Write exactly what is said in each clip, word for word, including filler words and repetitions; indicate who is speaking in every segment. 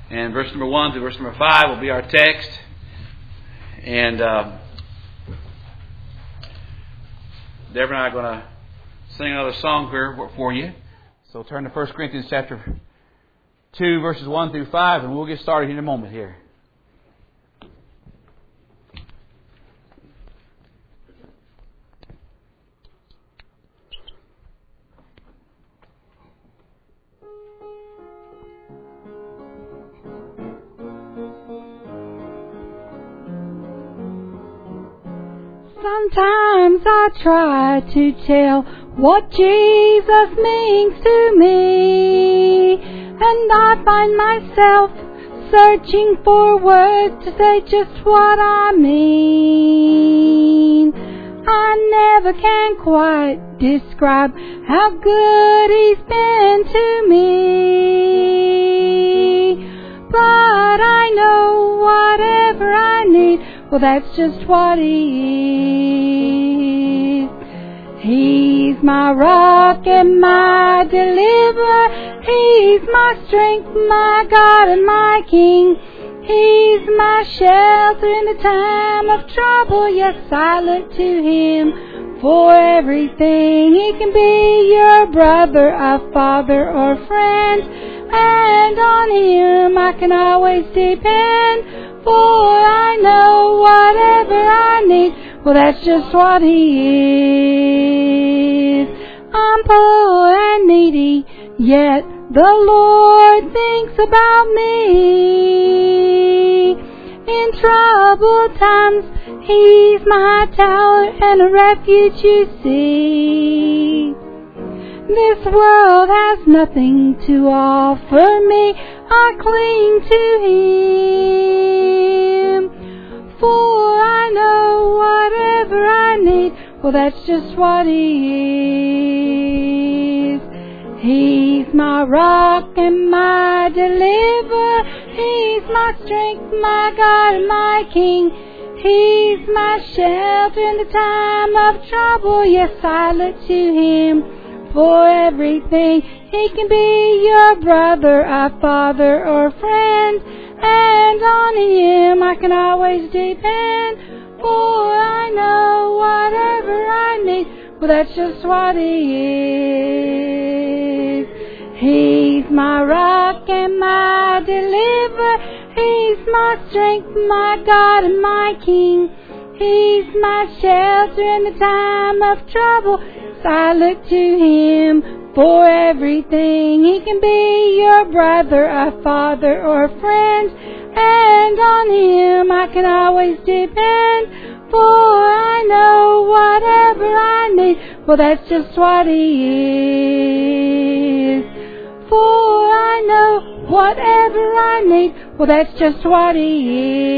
Speaker 1: And verse number one to verse number five will be our text. And uh, Deborah and I are going to sing another song here for you. So turn to First Corinthians chapter two, verses one through five, and we'll get started in a moment here.
Speaker 2: Sometimes I try to tell what Jesus means to me, and I find myself searching for words to say just what I mean. I never can quite describe how good He's been to me, but I know whatever I need, well, that's just what He is. He's my rock and my deliverer. He's my strength, my God and my King. He's my shelter in the time of trouble. Yes, I look to Him for everything. He can be your brother, a father, or friend, and on Him I can always depend. For I know whatever I need, well, that's just what He is. I'm poor and needy, yet the Lord thinks about me. In troubled times, He's my tower and a refuge, you see. This world has nothing to offer me. I cling to Him, for I know whatever I need, well, that's just what He is. He's my rock and my deliverer. He's my strength, my God and my King. He's my shelter in the time of trouble. Yes, I look to Him for everything. He can be your brother, a father, or friend, and on Him I can always depend. For I know whatever I need, well, that's just what He is. He's my rock and my deliverer. He's my strength, my God and my King. He's my shelter in the time of trouble. So I look to Him for everything. He can be your brother, a father, or a friend, and on Him I can always depend. For I know whatever I need, well, that's just what He is. For I know whatever I need, well, that's just what He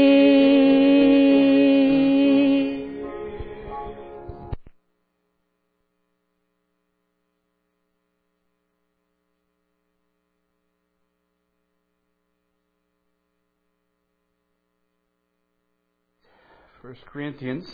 Speaker 2: is.
Speaker 1: First Corinthians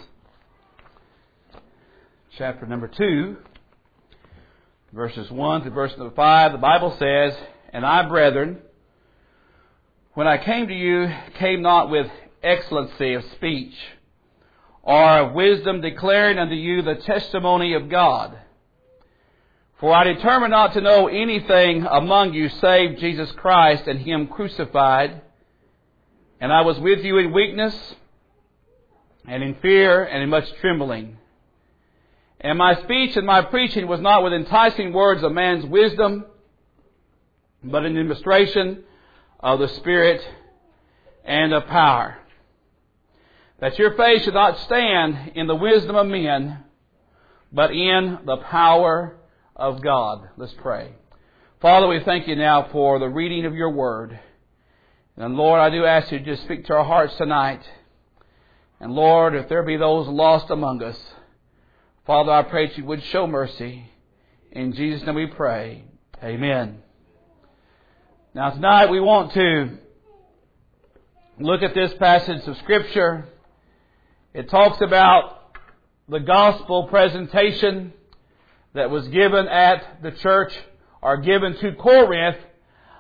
Speaker 1: chapter number two, verses one to verse number five, the Bible says, "And I, brethren, when I came to you, came not with excellency of speech, or of wisdom, declaring unto you the testimony of God. For I determined not to know anything among you save Jesus Christ and Him crucified. And I was with you in weakness, and in fear, and in much trembling. And my speech and my preaching was not with enticing words of man's wisdom, but in demonstration of the Spirit and of power. That your faith should not stand in the wisdom of men, but in the power of God." Let's pray. Father, we thank You now for the reading of Your Word. And Lord, I do ask You to just speak to our hearts tonight. And Lord, if there be those lost among us, Father, I pray that You would show mercy. In Jesus' name we pray. Amen. Now tonight we want to look at this passage of Scripture. It talks about the gospel presentation that was given at the church, or given to Corinth,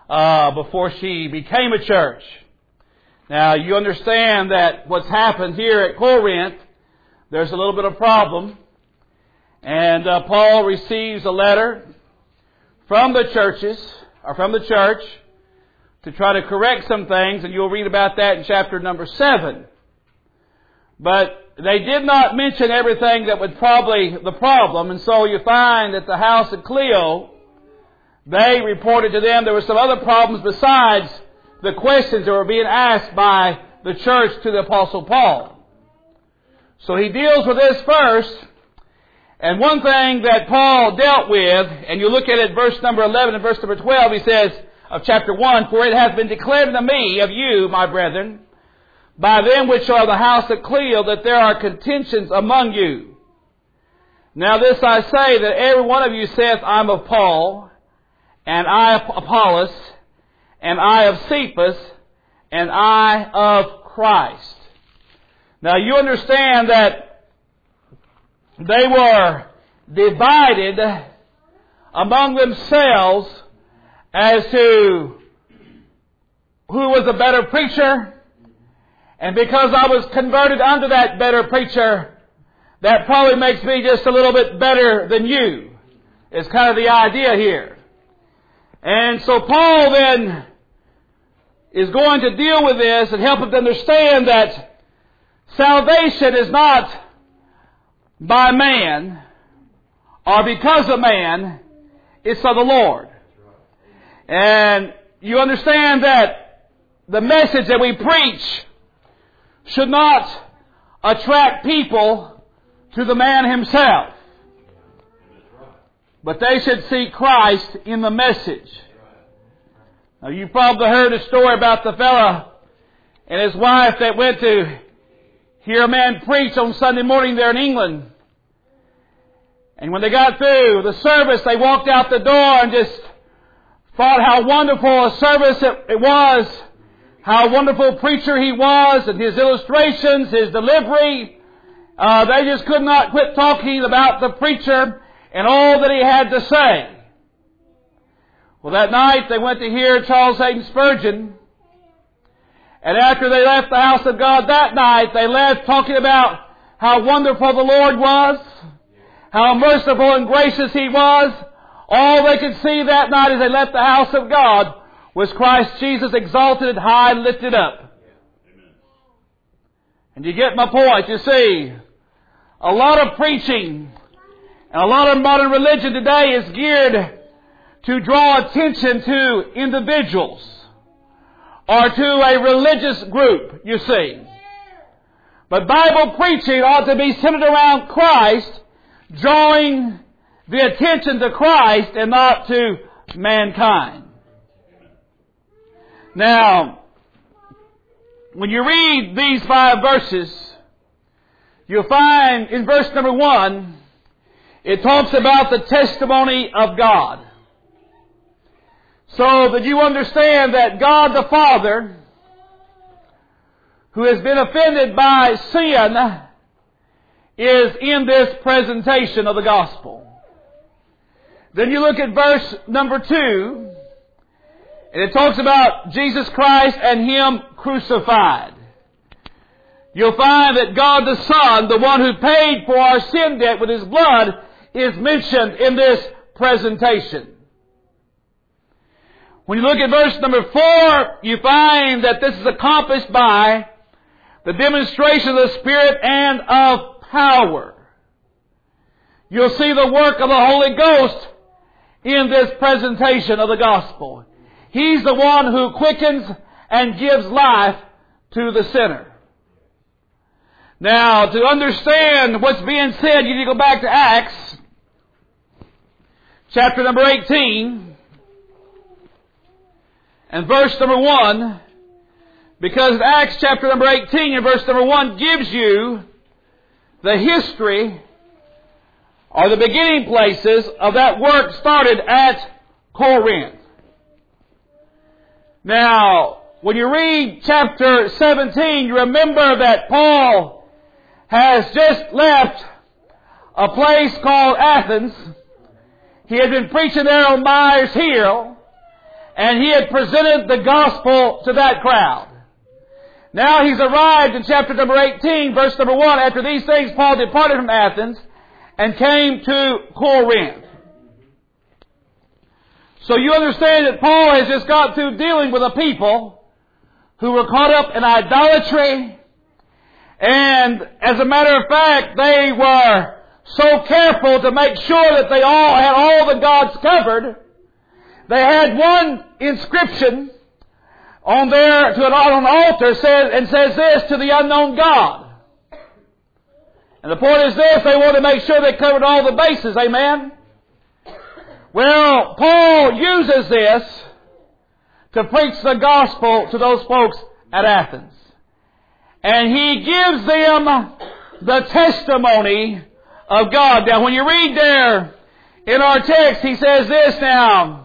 Speaker 1: uh, before she became a church. Now, you understand that what's happened here at Corinth, there's a little bit of problem. And uh, Paul receives a letter from the churches, or from the church, to try to correct some things, and you'll read about that in chapter number seven. But they did not mention everything that would probably the problem, and so you find that the house of Cleo, they reported to them there were some other problems besides the questions that were being asked by the church to the Apostle Paul. So he deals with this first, and one thing that Paul dealt with, and you look at it, verse number eleven and verse number twelve, he says, of chapter one, for it hath been declared unto me of you, my brethren, by them which are the house of Cleo, that there are contentions among you. Now this I say, that every one of you saith, I'm of Paul, and I of Apollos, and I of Cephas, and I of Christ. Now you understand that they were divided among themselves as to who was a better preacher. And because I was converted unto that better preacher, that probably makes me just a little bit better than you. Is kind of the idea here. And so Paul then is going to deal with this and help them to understand that salvation is not by man or because of man, it's of the Lord. And you understand that the message that we preach should not attract people to the man himself, but they should see Christ in the message. Now, you probably heard a story about the fella and his wife that went to hear a man preach on Sunday morning there in England. And when they got through the service, they walked out the door and just thought how wonderful a service it, it was, how wonderful preacher he was, and his illustrations, his delivery. Uh, they just could not quit talking about the preacher and all that he had to say. Well, that night they went to hear Charles Hayden Spurgeon. And after they left the house of God that night, they left talking about how wonderful the Lord was, how merciful and gracious He was. All they could see that night as they left the house of God was Christ Jesus exalted and high and lifted up. And you get my point, you see. A lot of preaching and a lot of modern religion today is geared to draw attention to individuals or to a religious group, you see. But Bible preaching ought to be centered around Christ, drawing the attention to Christ and not to mankind. Now, when you read these five verses, you'll find in verse number one, it talks about the testimony of God. So that you understand that God the Father, who has been offended by sin, is in this presentation of the gospel. Then you look at verse number two, and it talks about Jesus Christ and Him crucified. You'll find that God the Son, the one who paid for our sin debt with His blood, is mentioned in this presentation. When you look at verse number four, you find that this is accomplished by the demonstration of the Spirit and of power. You'll see the work of the Holy Ghost in this presentation of the gospel. He's the one who quickens and gives life to the sinner. Now, to understand what's being said, you need to go back to Acts, chapter number eighteen, and verse number one, because Acts chapter number eighteen and verse number one gives you the history or the beginning places of that work started at Corinth. Now, when you read chapter seventeen, you remember that Paul has just left a place called Athens. He had been preaching there on Mars Hill, And he had presented the gospel to that crowd. Now he's arrived in chapter number eighteen, verse number one. After these things, Paul departed from Athens and came to Corinth. So you understand that Paul has just got through dealing with a people who were caught up in idolatry. And as a matter of fact, they were so careful to make sure that they all had all the gods covered. They had one inscription on there to an, on an altar says, and says this, to the unknown God. And the point is this, they wanted to make sure they covered all the bases, amen? Well, Paul uses this to preach the gospel to those folks at Athens. And he gives them the testimony of God. Now, when you read there in our text, he says this now,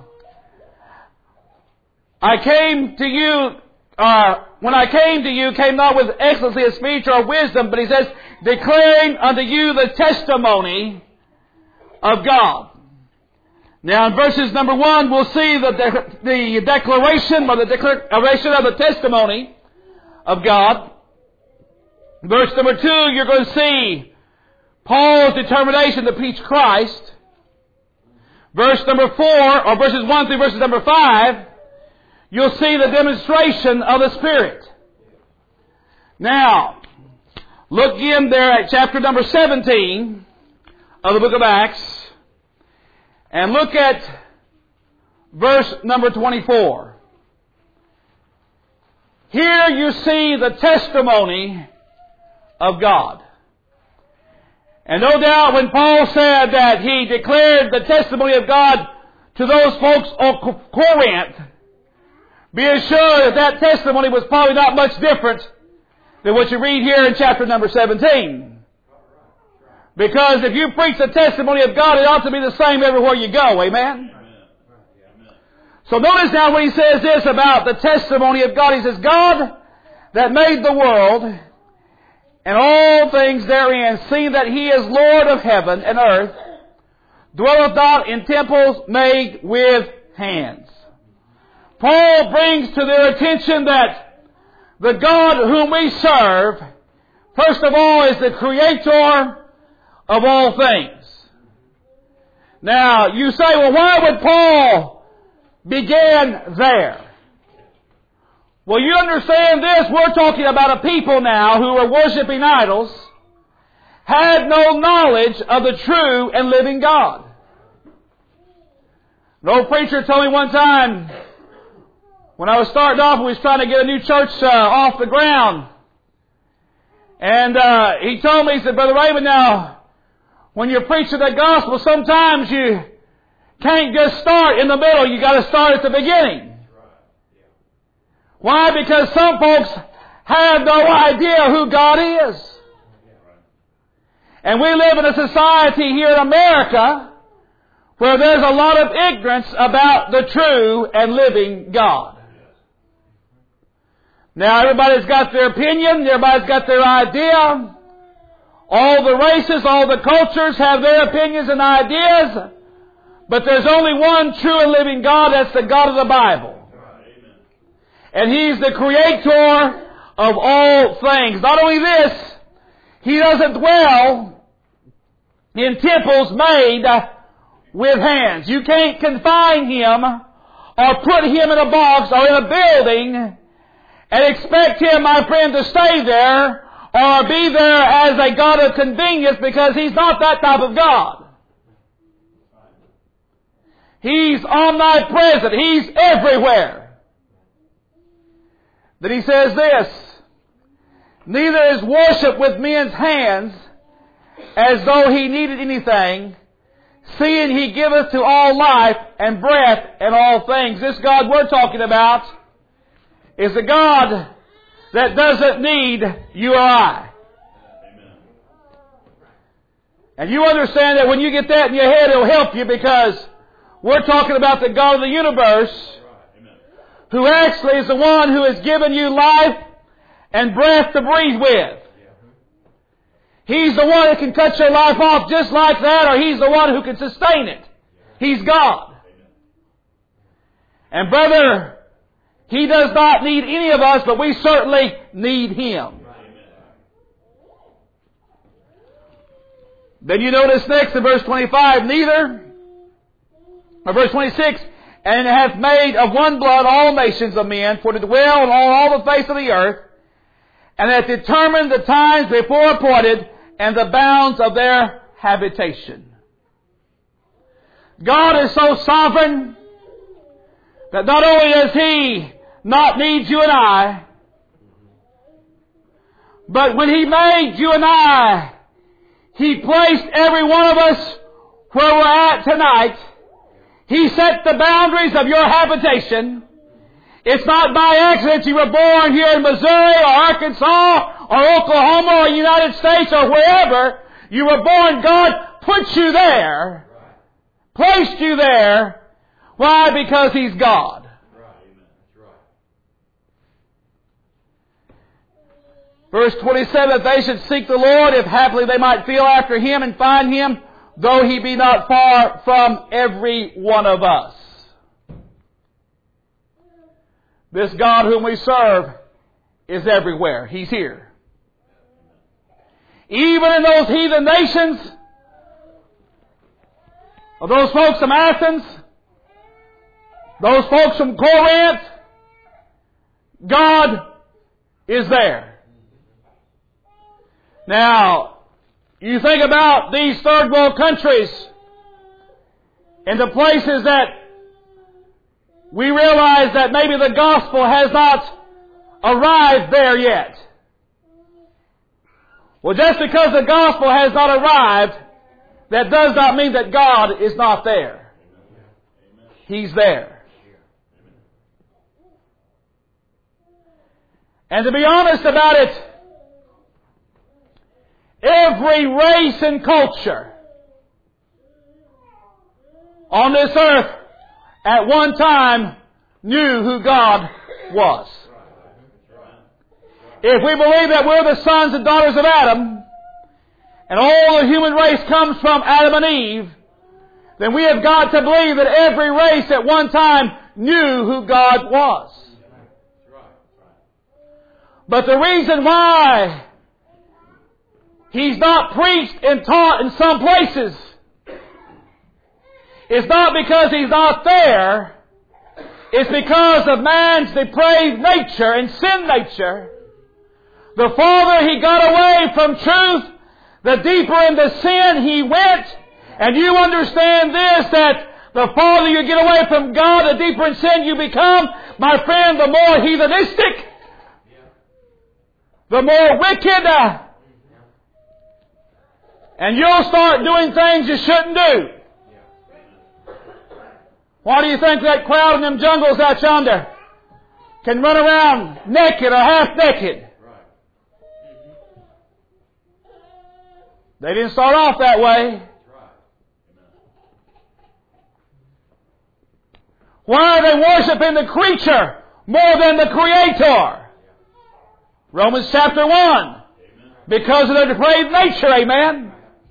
Speaker 1: I came to you, uh, when I came to you, came not with excellency of speech or wisdom, but he says, declaring unto you the testimony of God. Now in verses number one, we'll see the, de- the declaration, or the declaration of the testimony of God. Verse number two, you're going to see Paul's determination to preach Christ. Verse number four, or verses one through verses number five, you'll see the demonstration of the Spirit. Now, look in there at chapter number seventeen of the book of Acts, and look at verse number twenty-four. Here you see the testimony of God. And no doubt when Paul said that he declared the testimony of God to those folks of Corinth, be assured that that testimony was probably not much different than what you read here in chapter number seventeen. Because if you preach the testimony of God, it ought to be the same everywhere you go. Amen? So notice now when he says this about the testimony of God, he says, God that made the world and all things therein, seeing that He is Lord of heaven and earth, dwelleth not in temples made with hands. Paul brings to their attention that the God whom we serve, first of all, is the Creator of all things. Now, you say, well, why would Paul begin there? Well, you understand this. We're talking about a people now who are worshiping idols, had no knowledge of the true and living God. An old preacher told me one time, when I was starting off, we was trying to get a new church uh, off the ground. And uh, he told me, he said, Brother Raymond, now, when you're preaching the gospel, sometimes you can't just start in the middle. You got to start at the beginning. Why? Because some folks have no idea who God is. And we live in a society here in America where there's a lot of ignorance about the true and living God. Now everybody's got their opinion, everybody's got their idea. All the races, all the cultures have their opinions and ideas. But there's only one true and living God, that's the God of the Bible. And He's the Creator of all things. Not only this, He doesn't dwell in temples made with hands. You can't confine Him or put Him in a box or in a building and expect Him, my friend, to stay there or be there as a God of convenience, because He's not that type of God. He's omnipresent. He's everywhere. Then He says this, neither is worship with men's hands as though He needed anything, seeing He giveth to all life and breath and all things. This God we're talking about is a God that doesn't need you or I. And you understand that when you get that in your head, it'll help you, because we're talking about the God of the universe, who actually is the one who has given you life and breath to breathe with. He's the one that can cut your life off just like that, or He's the one who can sustain it. He's God. And brother, He does not need any of us, but we certainly need Him. Then you notice next in verse twenty-five, neither, or verse twenty-six, and it hath made of one blood all nations of men for to dwell on all the face of the earth, and hath determined the times before appointed and the bounds of their habitation. God is so sovereign that not only does He not need you and I, but when He made you and I, He placed every one of us where we're at tonight. He set the boundaries of your habitation. It's not by accident you were born here in Missouri or Arkansas or Oklahoma or United States or wherever you were born. God put you there, placed you there. Why? Because He's God. Verse twenty-seven, if they should seek the Lord, if haply they might feel after Him and find Him, though He be not far from every one of us. This God whom we serve is everywhere. He's here. Even in those heathen nations, or those folks from Athens, those folks from Corinth, God is there. Now, you think about these third world countries and the places that we realize that maybe the gospel has not arrived there yet. Well, just because the gospel has not arrived, that does not mean that God is not there. He's there. And to be honest about it, every race and culture on this earth at one time knew who God was. If we believe that we're the sons and daughters of Adam, and all the human race comes from Adam and Eve, then we have got to believe that every race at one time knew who God was. But the reason why He's not preached and taught in some places it's not because He's not there. It's because of man's depraved nature and sin nature. The farther he got away from truth, the deeper into sin he went. And you understand this, that the farther you get away from God, the deeper in sin you become. My friend, the more heathenistic, the more wicked, uh, and you'll start doing things you shouldn't do. Why do you think that crowd in them jungles out yonder can run around naked or half naked? They didn't start off that way. Why are they worshiping the creature more than the Creator? Romans chapter one. Because of their depraved nature, amen.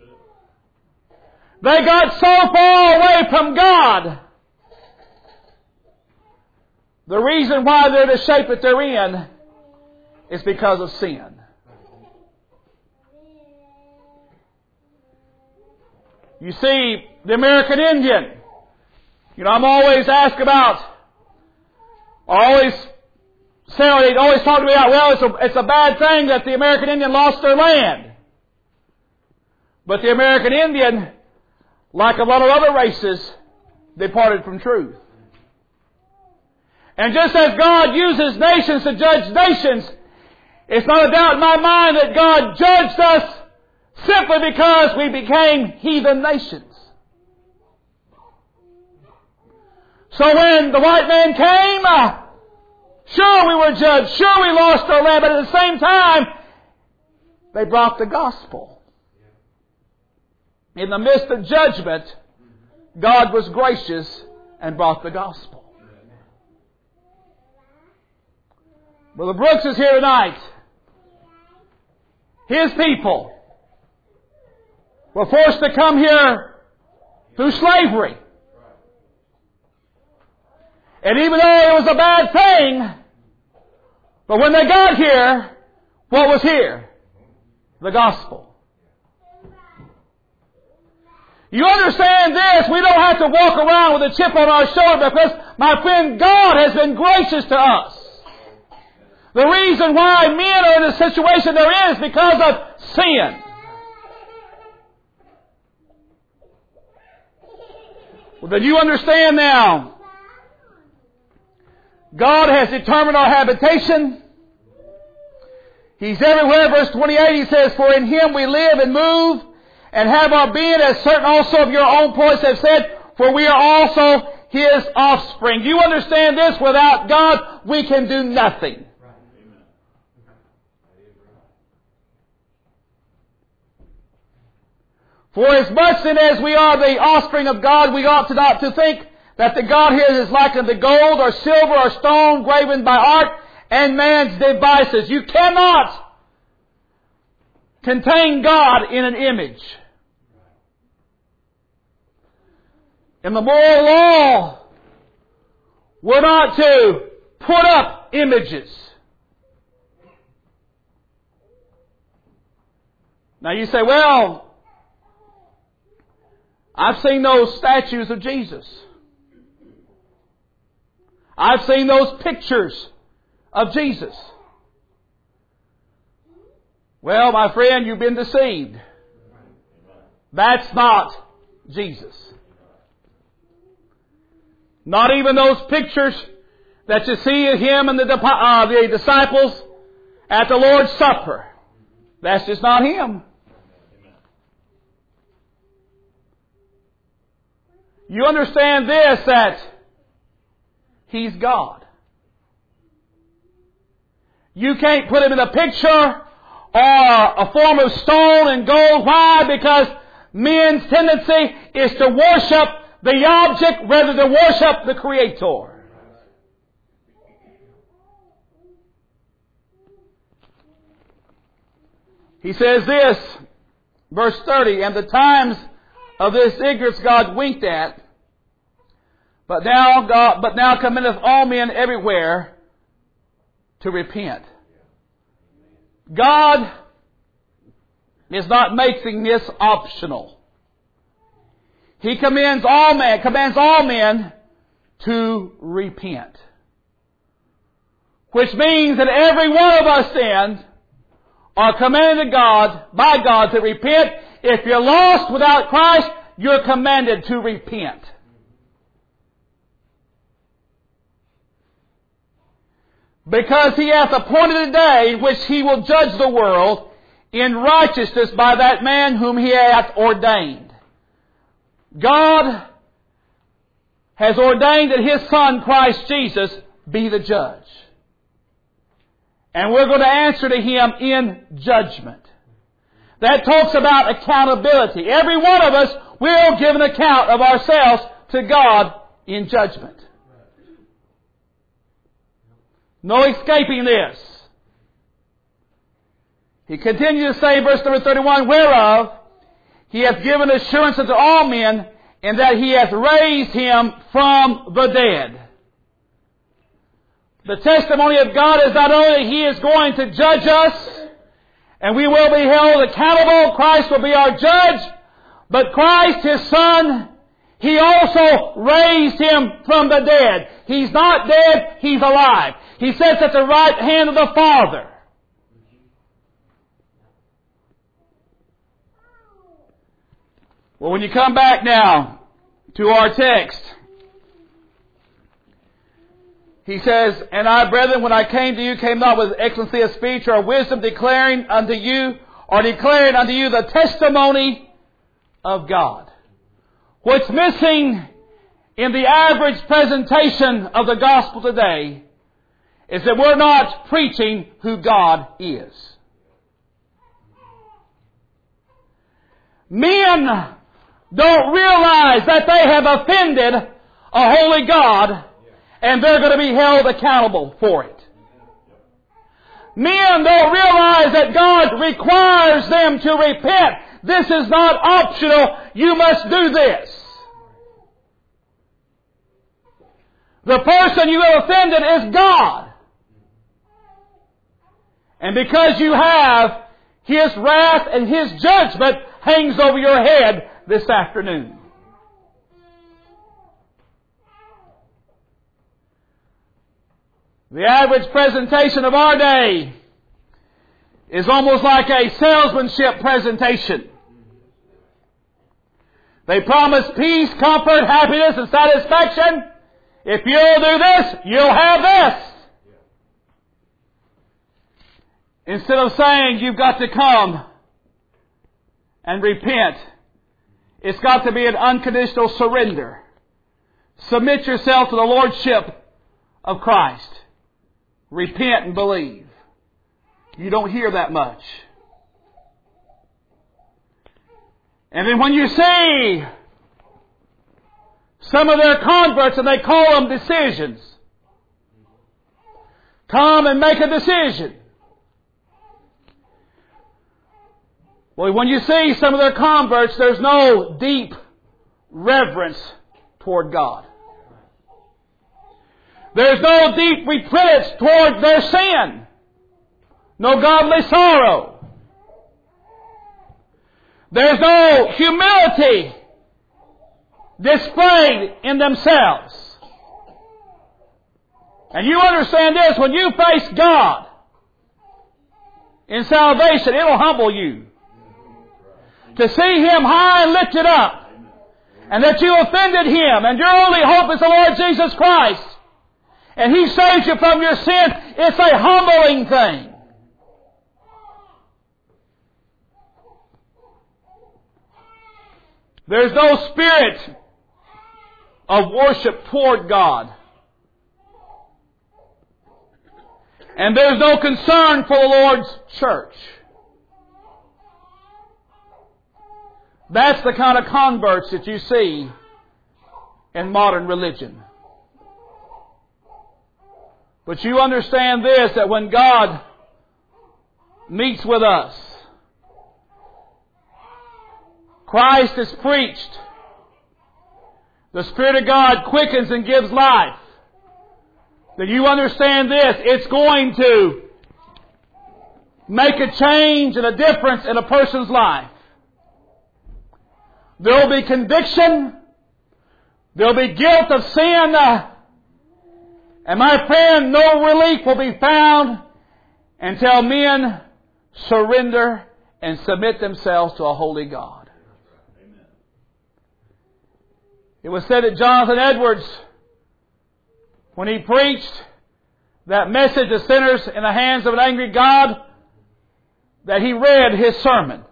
Speaker 1: They got so far away from God. The reason why they're the shape that they're in is because of sin. You see, the American Indian, you know, I'm always asked about, I always say, they always talk to me about, well, it's a, it's a bad thing that the American Indian lost their land. But the American Indian, like a lot of other races, departed from truth. And just as God uses nations to judge nations, it's not a doubt in my mind that God judged us simply because we became heathen nations. So when the white man came, uh, sure we were judged, sure we lost our land, but at the same time, they brought the gospel. In the midst of judgment, God was gracious and brought the gospel. Brother Brooks is here tonight. His people were forced to come here through slavery. And even though it was a bad thing, but when they got here, what was here? The gospel. You understand this? We don't have to walk around with a chip on our shoulder because, my friend, God has been gracious to us. The reason why men are in the situation they're in is because of sin. Well, then you understand now. God has determined our habitation. He's everywhere. Verse twenty-eight, He says, "For in Him we live and move and have our being, as certain also of your own poets have said, for we are also His offspring." Do you understand this? Without God, we can do nothing. For as much then as we are the offspring of God, we ought to not to think that the God here is like unto gold or silver or stone graven by art and man's devices. You cannot contain God in an image. In the moral law, we're not to put up images. Now you say, well, I've seen those statues of Jesus. I've seen those pictures of Jesus. Well, my friend, you've been deceived. That's not Jesus. Not even those pictures that you see of Him and the, uh, the disciples at the Lord's Supper. That's just not Him. You understand this, that He's God. You can't put Him in a picture or a form of stone and gold. Why? Because men's tendency is to worship the object rather than worship the Creator. He says this, verse thirty, "And the times of this ignorance God winked at, but now God, but now commendeth all men everywhere to repent." God is not making this optional. He commends all men, commands all men to repent. Which means that every one of us then are commanded to God, by God, to repent. If you're lost without Christ, you're commanded to repent. Because He hath appointed a day in which He will judge the world in righteousness by that man whom He hath ordained. God has ordained that His Son, Christ Jesus, be the judge. And we're going to answer to Him in judgment. That talks about accountability. Every one of us will give an account of ourselves to God in judgment. No escaping this. He continues to say, verse number thirty-one, "Whereof He hath given assurance unto all men, in that He hath raised Him from the dead." The testimony of God is not only that He is going to judge us, and we will be held accountable, Christ will be our judge, but Christ, His Son, He also raised Him from the dead. He's not dead, He's alive. He sits at the right hand of the Father. Well, when you come back now to our text, he says, "And I, brethren, when I came to you, came not with excellency of speech or wisdom, declaring unto you, or declaring unto you the testimony of God." What's missing in the average presentation of the gospel today is that we're not preaching who God is. Men don't realize that they have offended a holy God, and they're going to be held accountable for it. Men don't realize that God requires them to repent. This is not optional. You must do this. The person you have offended is God. And because you have, His wrath and His judgment hangs over your head this afternoon. The average presentation of our day is almost like a salesmanship presentation. They promise peace, comfort, happiness, and satisfaction. If you'll do this, you'll have this. Instead of saying you've got to come and repent, it's got to be an unconditional surrender. Submit yourself to the Lordship of Christ. Repent and believe. You don't hear that much. And then when you see some of their converts, and they call them decisions, come and make a decision. Well, when you see some of their converts, there's no deep reverence toward God. There's no deep repentance toward their sin. No godly sorrow. There's no humility displayed in themselves. And you understand this, when you face God in salvation, it'll humble you. To see Him high and lifted up, and that you offended Him, and your only hope is the Lord Jesus Christ, and He saves you from your sin, it's a humbling thing. There's no spirit of worship toward God. And there's no concern for the Lord's church. That's the kind of converts that you see in modern religion. But you understand this, that when God meets with us, Christ is preached, the Spirit of God quickens and gives life, then you understand this, it's going to make a change and a difference in a person's life. There will be conviction. There will be guilt of sin. Uh, and my friend, no relief will be found until men surrender and submit themselves to a holy God. Amen. It was said that Jonathan Edwards, when he preached that message of sinners in the hands of an angry God, that he read his sermon.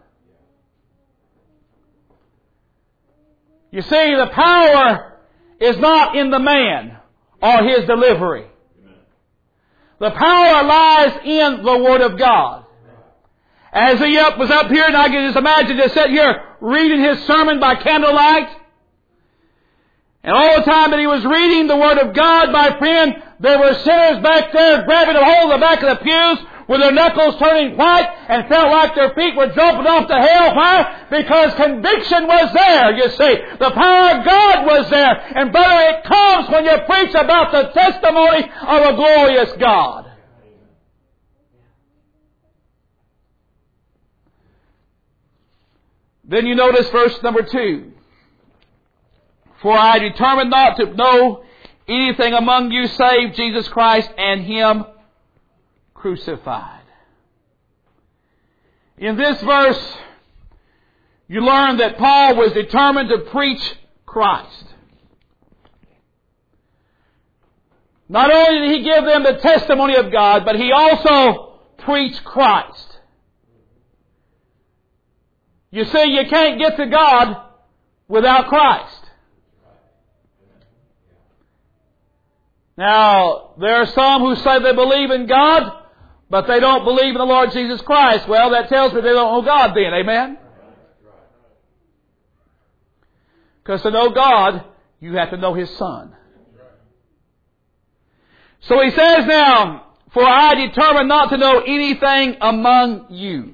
Speaker 1: You see, the power is not in the man or his delivery. The power lies in the Word of God. As he up, was up here, and I can just imagine just sitting here reading his sermon by candlelight. And all the time that he was reading the Word of God, my friend, there were sinners back there grabbing a hold of the back of the pews with their knuckles turning white and felt like their feet were jumping off to hell. Why? Because conviction was there, you see. The power of God was there. And brother, it comes when you preach about the testimony of a glorious God. Then you notice verse number two. For I determined not to know anything among you save Jesus Christ and Him crucified. In this verse, you learn that Paul was determined to preach Christ. Not only did he give them the testimony of God, but he also preached Christ. You see, you can't get to God without Christ. Now, there are some who say they believe in God, but they don't believe in the Lord Jesus Christ. Well, that tells me they don't know God then. Amen? Because to know God, you have to know His Son. So he says now, for I determined not to know anything among you.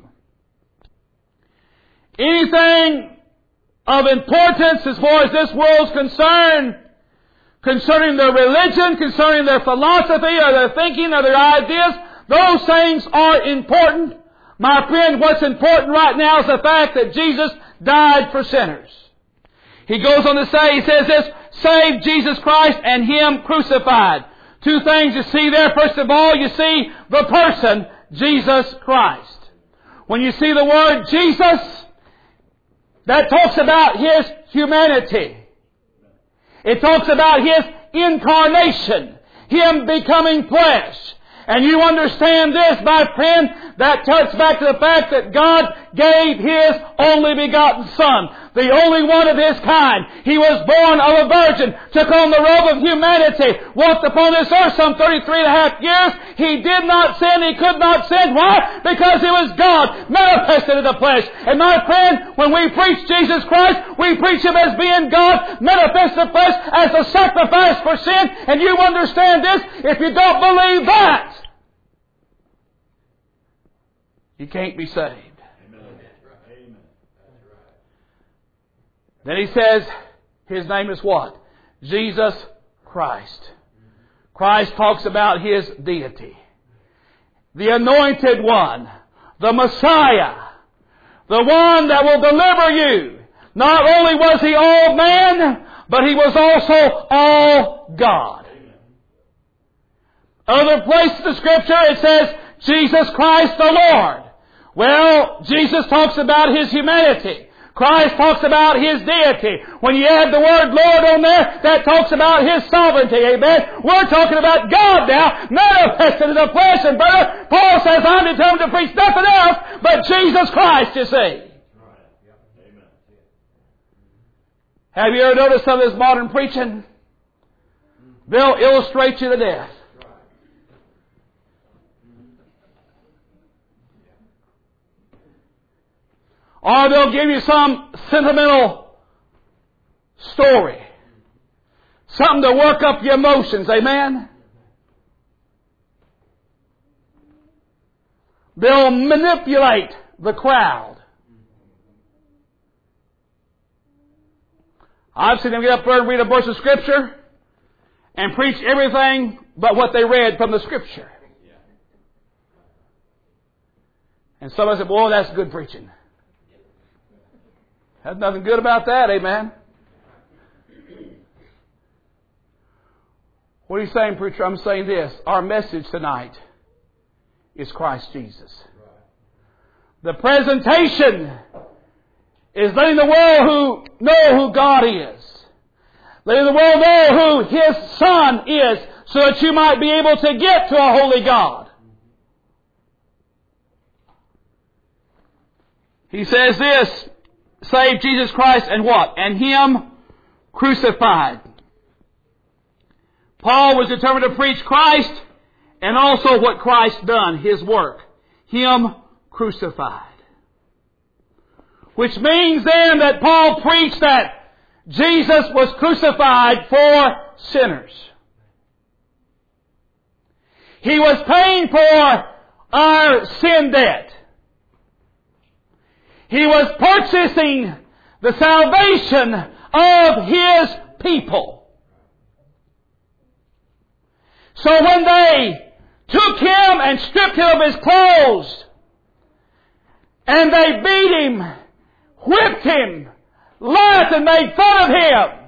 Speaker 1: Anything of importance as far as this world's concerned concerning their religion, concerning their philosophy or their thinking or their ideas. Those things are important. My friend, what's important right now is the fact that Jesus died for sinners. He goes on to say, he says this, save Jesus Christ and Him crucified. Two things you see there. First of all, you see the person, Jesus Christ. When you see the word Jesus, that talks about His humanity. It talks about His incarnation, Him becoming flesh. And you understand this, my friend, that touches back to the fact that God gave His only begotten Son, the only one of His kind. He was born of a virgin, took on the robe of humanity, walked upon this earth some thirty-three and a half years. He did not sin, He could not sin. Why? Because He was God, manifested in the flesh. And my friend, when we preach Jesus Christ, we preach Him as being God, manifested in the flesh, as a sacrifice for sin. And you understand this, if you don't believe that, you can't be saved. Amen. Then he says, His name is what? Jesus Christ. Christ talks about His deity. The Anointed One. The Messiah. The one that will deliver you. Not only was He all man, but He was also all God. Other places in the Scripture it says, Jesus Christ the Lord. Well, Jesus talks about His humanity. Christ talks about His deity. When you add the word Lord on there, that talks about His sovereignty. Amen. We're talking about God now, manifested in the flesh. And brother, Paul says, I'm determined to preach nothing else but Jesus Christ, you see. Have you ever noticed some of this modern preaching? They'll illustrate you to death. Or they'll give you some sentimental story. Something to work up your emotions. Amen? They'll manipulate the crowd. I've seen them get up there and read a verse of Scripture and preach everything but what they read from the Scripture. And somebody said, boy, that's good preaching. There's nothing good about that, amen. What are you saying, preacher? I'm saying this. Our message tonight is Christ Jesus. The presentation is letting the world who know who God is. Letting the world know who His Son is, so that you might be able to get to a holy God. He says this, save Jesus Christ and what? And Him crucified. Paul was determined to preach Christ and also what Christ done, His work. Him crucified. Which means then that Paul preached that Jesus was crucified for sinners. He was paying for our sin debt. He was purchasing the salvation of His people. So when they took Him and stripped Him of His clothes, and they beat Him, whipped Him, laughed and made fun of Him,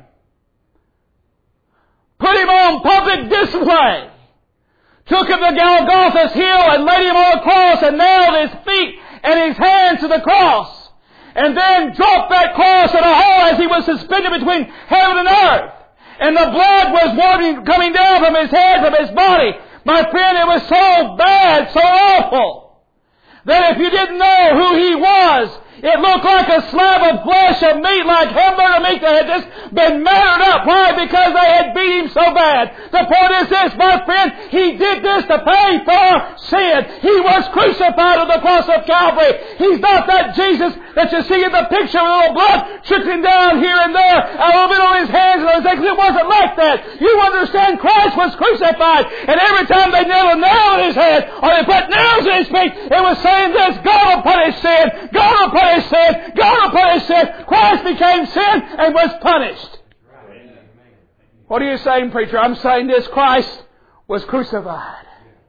Speaker 1: put Him on public display, took Him to Golgotha's hill and laid Him on a cross and nailed His feet and His hands to the cross, and then dropped that cross in a hole as He was suspended between heaven and earth, and the blood was warming, coming down from His head, from His body. My friend, it was so bad, so awful, that if you didn't know who He was, it looked like a slab of flesh of meat, like hamburger meat that had just been mattered up. Why? Because they had beat Him so bad. The point is this, my friend, He did this to pay for sin. He was crucified on the cross of Calvary. He's not that Jesus that you see in the picture with a little blood trickling down here and there, a little bit on His hands and those things. It wasn't like that. You understand, Christ was crucified, and every time they nailed a nail in His head, or they put nails in His feet, it was saying this, God will punish sin. God will punish sin. God will punish sin. Christ became sin and was punished. What are you saying, preacher? I'm saying this: Christ was crucified.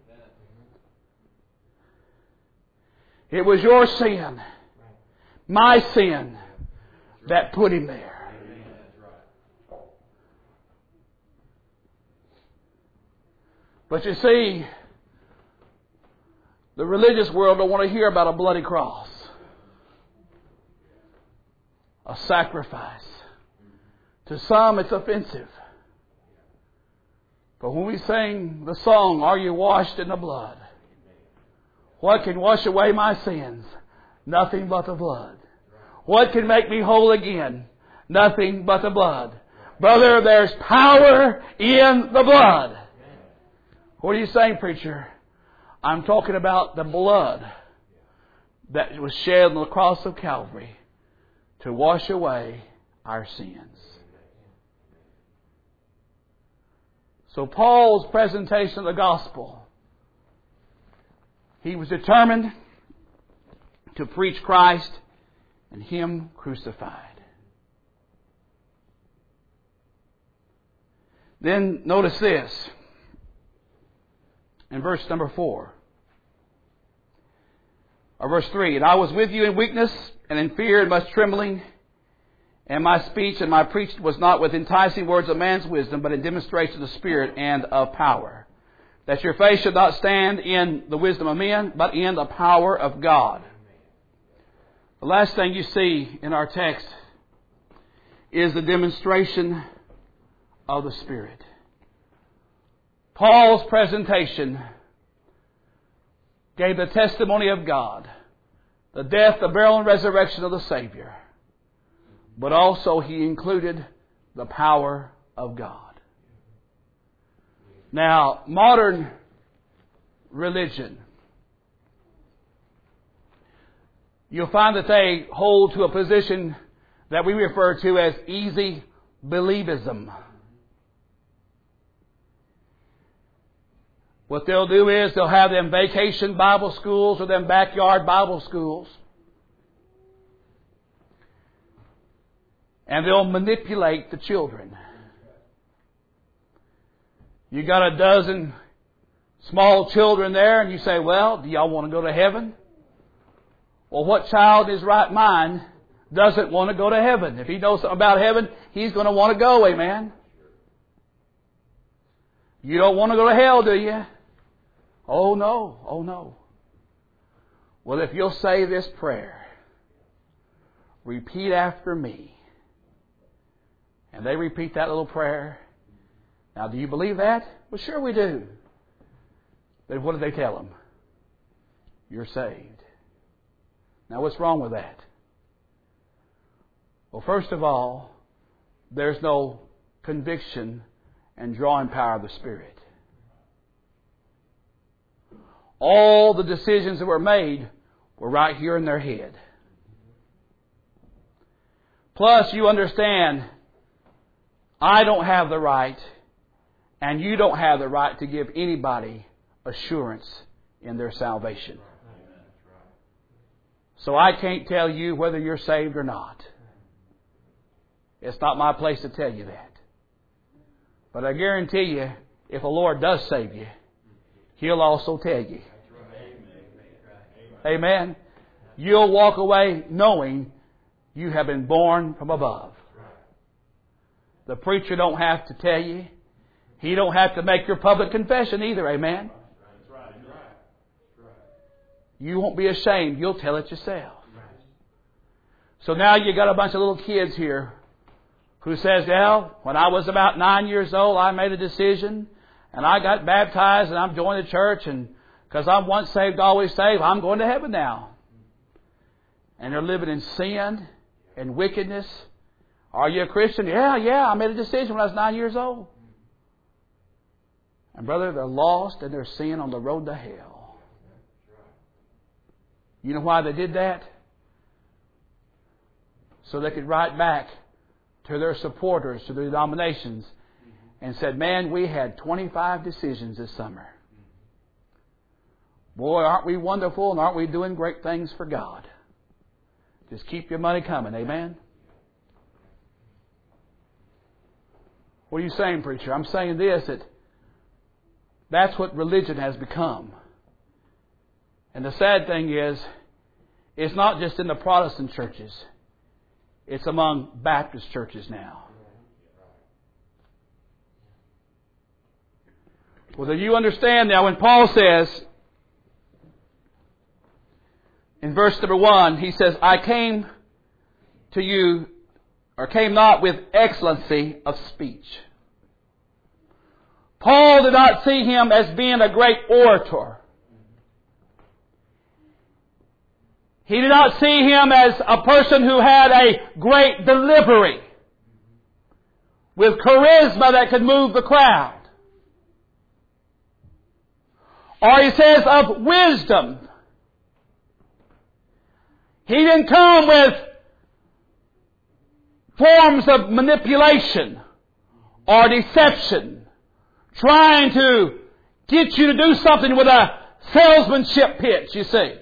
Speaker 1: It was your sin, my sin, that put Him there. But you see, the religious world don't want to hear about a bloody cross, a sacrifice. To some, it's offensive. But when we sing the song, "Are you washed in the blood?" What can wash away my sins? Nothing but the blood. What can make me whole again? Nothing but the blood. Brother, there's power in the blood. What are you saying, preacher? I'm talking about the blood that was shed on the cross of Calvary to wash away our sins. So Paul's presentation of the gospel, he was determined to preach Christ and Him crucified. Then notice this. In verse number four. Or verse three. "And I was with you in weakness and in fear and much trembling. And my speech and my preaching was not with enticing words of man's wisdom, but in demonstration of the Spirit and of power. That your faith should not stand in the wisdom of men, but in the power of God." The last thing you see in our text is the demonstration of the Spirit. Paul's presentation gave the testimony of God, the death, the burial, and resurrection of the Savior. But also he included the power of God. Now, modern religion, you'll find that they hold to a position that we refer to as easy believism. What they'll do is they'll have them vacation Bible schools or them backyard Bible schools. And they'll manipulate the children. You got a dozen small children there and you say, "Well, do y'all want to go to heaven?" Well, what child in his right mind doesn't want to go to heaven? If he knows something about heaven, he's going to want to go, amen? You don't want to go to hell, do you? Oh no, oh no. Well, if you'll say this prayer, repeat after me. And they repeat that little prayer. Now, do you believe that? Well, sure we do. Then what do they tell them? You're saved. Now, what's wrong with that? Well, first of all, there's no conviction and drawing power of the Spirit. All the decisions that were made were right here in their head. Plus, you understand, I don't have the right, and you don't have the right to give anybody assurance in their salvation. So I can't tell you whether you're saved or not. It's not my place to tell you that. But I guarantee you, if the Lord does save you, He'll also tell you. Amen. You'll walk away knowing you have been born from above. The preacher don't have to tell you. He don't have to make your public confession either. Amen. You won't be ashamed. You'll tell it yourself. So now you got a bunch of little kids here who says, "Well, when I was about nine years old, I made a decision and I got baptized and I'm joining the church, and because I'm once saved, always saved, I'm going to heaven now." And they're living in sin and wickedness. Are you a Christian? Yeah, yeah, I made a decision when I was nine years old. And brother, they're lost and they're sin on the road to hell. You know why they did that? So they could write back to their supporters, to the denominations, and said, "Man, we had twenty-five decisions this summer. Boy, aren't we wonderful and aren't we doing great things for God? Just keep your money coming." Amen. What are you saying, preacher? I'm saying this, that that's what religion has become. And the sad thing is, it's not just in the Protestant churches. It's among Baptist churches now. Well, do you understand now when Paul says, in verse number one, he says, I came to you, or came not with excellency of speech. Paul did not see him as being a great orator. He did not see him as a person who had a great delivery with charisma that could move the crowd. Or he says of wisdom. He didn't come with forms of manipulation or deception, trying to get you to do something with a salesmanship pitch, you see.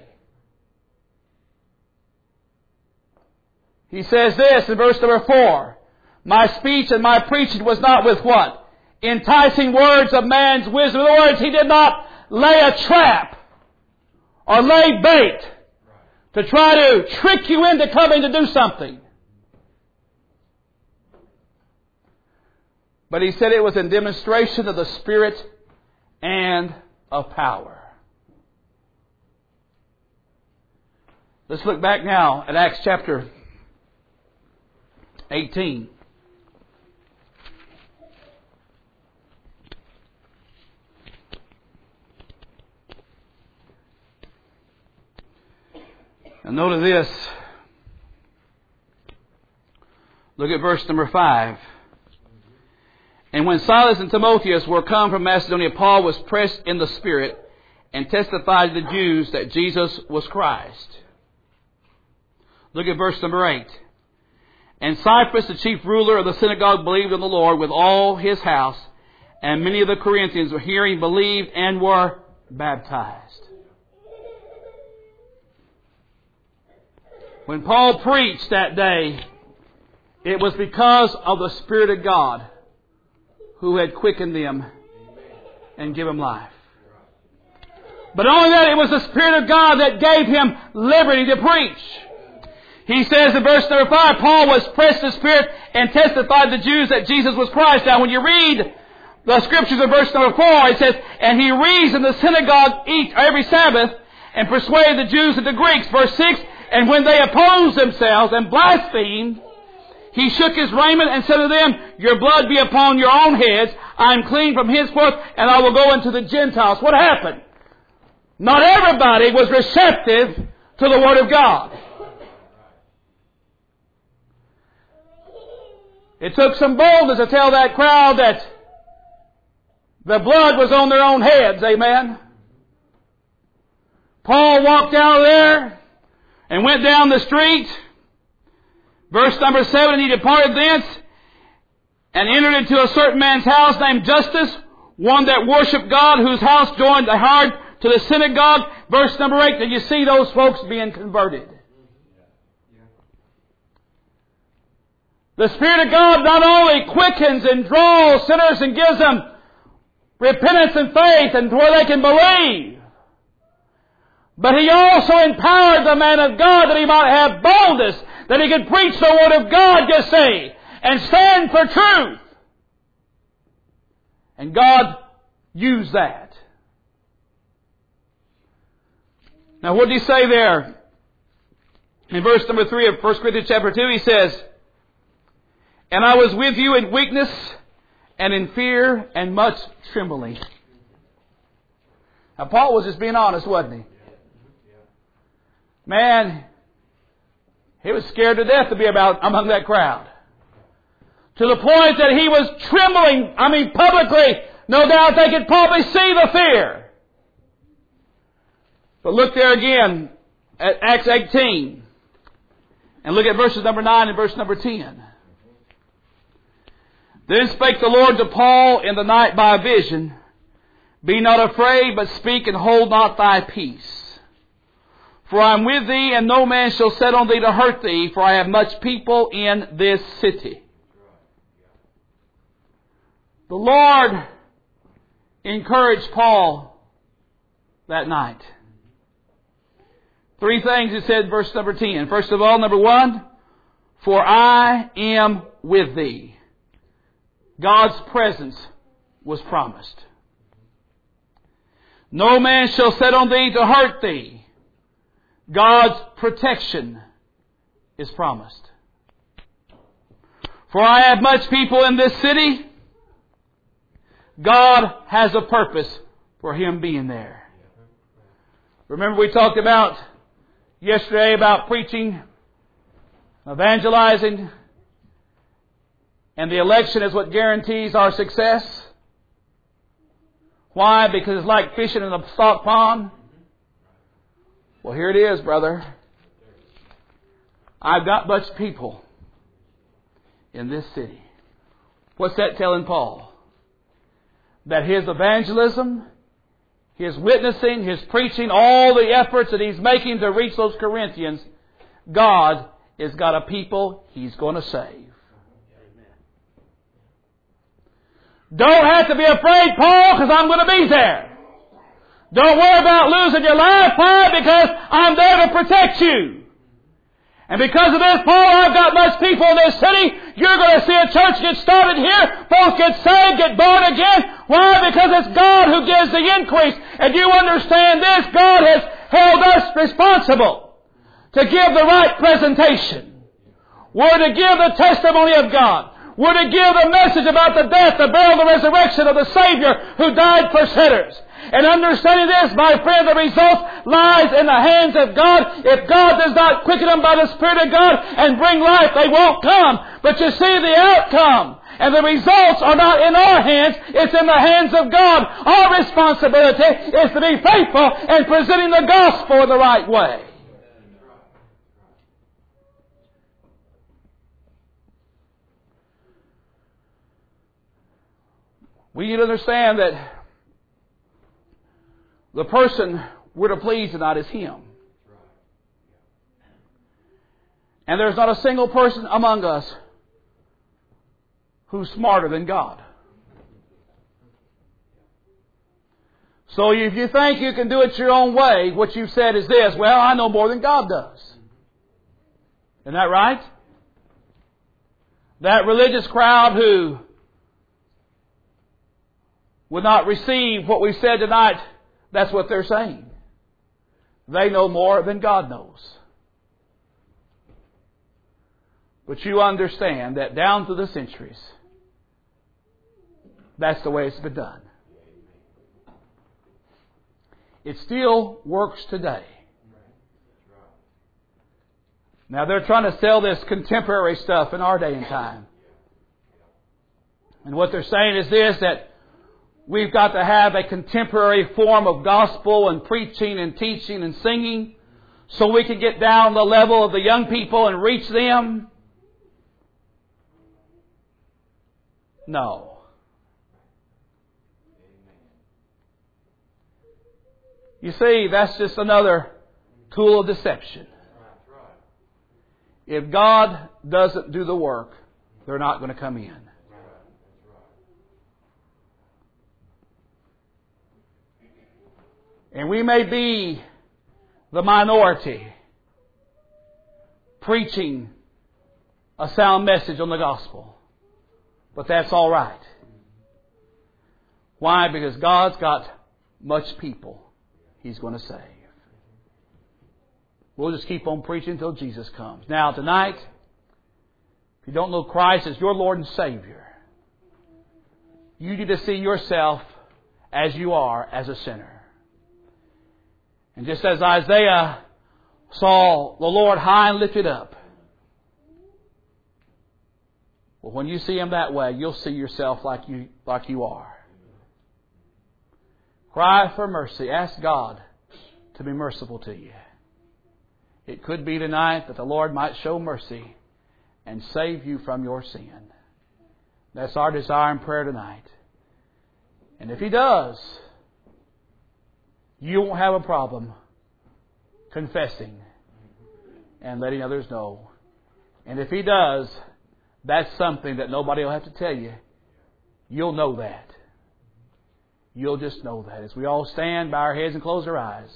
Speaker 1: He says this in verse number four, my speech and my preaching was not with what? Enticing words of man's wisdom. In other words, he did not lay a trap or lay bait to try to trick you into coming to do something. But he said it was in demonstration of the Spirit and of power. Let's look back now at Acts chapter eighteen. And note this. Look at verse number five. And when Silas and Timotheus were come from Macedonia, Paul was pressed in the Spirit and testified to the Jews that Jesus was Christ. Look at verse number eight. And Cyprus, the chief ruler of the synagogue, believed in the Lord with all his house, and many of the Corinthians, hearing, believed and were baptized. When Paul preached that day, it was because of the Spirit of God who had quickened them and given them life. But only that, it was the Spirit of God that gave him liberty to preach. He says in verse number five, Paul was pressed in spirit and testified to the Jews that Jesus was Christ. Now when you read the scriptures in verse number four, it says, and he reasoned in the synagogue each, every Sabbath and persuaded the Jews and the Greeks. Verse six, and when they opposed themselves and blasphemed, he shook his raiment and said to them, your blood be upon your own heads. I am clean from henceforth, and I will go into the Gentiles. What happened? Not everybody was receptive to the Word of God. It took some boldness to tell that crowd that the blood was on their own heads. Amen. Paul walked out of there and went down the street. Verse number seven, and he departed thence and entered into a certain man's house named Justus, one that worshipped God, whose house joined the hard to the synagogue. Verse number eight, did you see those folks being converted? The Spirit of God not only quickens and draws sinners and gives them repentance and faith and where they can believe, but He also empowered the man of God that he might have boldness, that he could preach the Word of God, you see, and stand for truth. And God used that. Now what did He say there? In verse number three of First Corinthians chapter two, He says, and I was with you in weakness and in fear and much trembling. Now Paul was just being honest, wasn't he? Man, he was scared to death to be about among that crowd. To the point that he was trembling, I mean publicly, no doubt they could probably see the fear. But look there again at Acts eighteen. And look at verses number nine and verse number ten. Then spake the Lord to Paul in the night by a vision, be not afraid, but speak and hold not thy peace. For I am with thee, and no man shall set on thee to hurt thee, for I have much people in this city. The Lord encouraged Paul that night. Three things He said in verse number ten. First of all, number one, for I am with thee. God's presence was promised. No man shall set on thee to hurt thee. God's protection is promised. For I have much people in this city. God has a purpose for him being there. Remember we talked about yesterday about preaching, evangelizing, and the election is what guarantees our success. Why? Because it's like fishing in a stock pond. Well, here it is, brother. I've got much people in this city. What's that telling Paul? That his evangelism, his witnessing, his preaching, all the efforts that he's making to reach those Corinthians, God has got a people He's going to save. Don't have to be afraid, Paul, because I'm going to be there. Don't worry about losing your life. Why? Because I'm there to protect you. And because of this, Paul, I've got much people in this city. You're going to see a church get started here. Folks get saved, get born again. Why? Because it's God who gives the increase. And you understand this. God has held us responsible to give the right presentation. We're to give the testimony of God. We're to give the message about the death, the burial, the resurrection of the Savior who died for sinners. And understanding this, my friend, the result lies in the hands of God. If God does not quicken them by the Spirit of God and bring life, they won't come. But you see the outcome. And the results are not in our hands, it's in the hands of God. Our responsibility is to be faithful in presenting the gospel in the right way. We need to understand that the person we're to please tonight is Him. And there's not a single person among us who's smarter than God. So if you think you can do it your own way, what you've said is this: well, I know more than God does. Isn't that right? That religious crowd who would not receive what we said tonight, that's what they're saying. They know more than God knows. But you understand that down through the centuries, that's the way it's been done. It still works today. Now they're trying to sell this contemporary stuff in our day and time. And what they're saying is this, that we've got to have a contemporary form of gospel and preaching and teaching and singing so we can get down the level of the young people and reach them. No. You see, that's just another tool of deception. If God doesn't do the work, they're not going to come in. And we may be the minority preaching a sound message on the gospel. But that's all right. Why? Because God's got much people He's going to save. We'll just keep on preaching until Jesus comes. Now, tonight, if you don't know Christ as your Lord and Savior, you need to see yourself as you are, as a sinner. And just as Isaiah saw the Lord high and lifted up, well, when you see Him that way, you'll see yourself like you, like you are. Cry for mercy. Ask God to be merciful to you. It could be tonight that the Lord might show mercy and save you from your sin. That's our desire and prayer tonight. And if He does, you won't have a problem confessing and letting others know. And if He does, that's something that nobody will have to tell you. You'll know that. You'll just know that. As we all stand, bow our heads and close our eyes.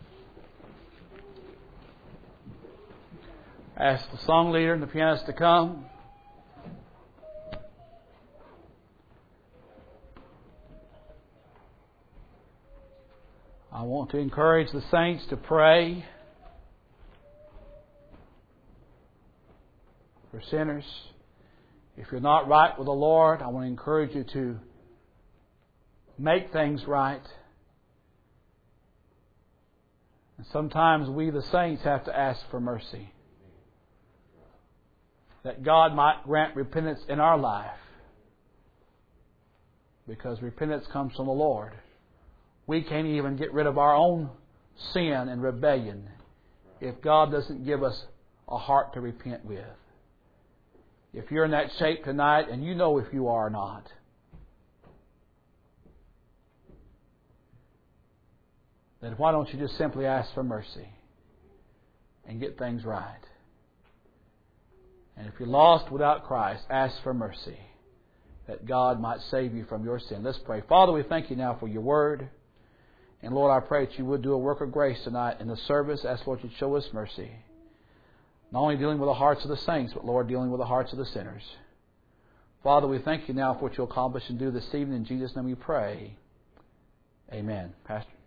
Speaker 1: Ask the song leader and the pianist to come. I want to encourage the saints to pray for sinners. If you're not right with the Lord, I want to encourage you to make things right. And sometimes we, the saints, have to ask for mercy, that God might grant repentance in our life, because repentance comes from the Lord. We can't even get rid of our own sin and rebellion if God doesn't give us a heart to repent with. If you're in that shape tonight, and you know if you are or not, then why don't you just simply ask for mercy and get things right? And if you're lost without Christ, ask for mercy, that God might save you from your sin. Let's pray. Father, we thank you now for your word. And Lord, I pray that you would do a work of grace tonight in the service. Ask, Lord, you show us mercy. Not only dealing with the hearts of the saints, but, Lord, dealing with the hearts of the sinners. Father, we thank you now for what you'll accomplish and do this evening. In Jesus' name we pray. Amen. Pastor.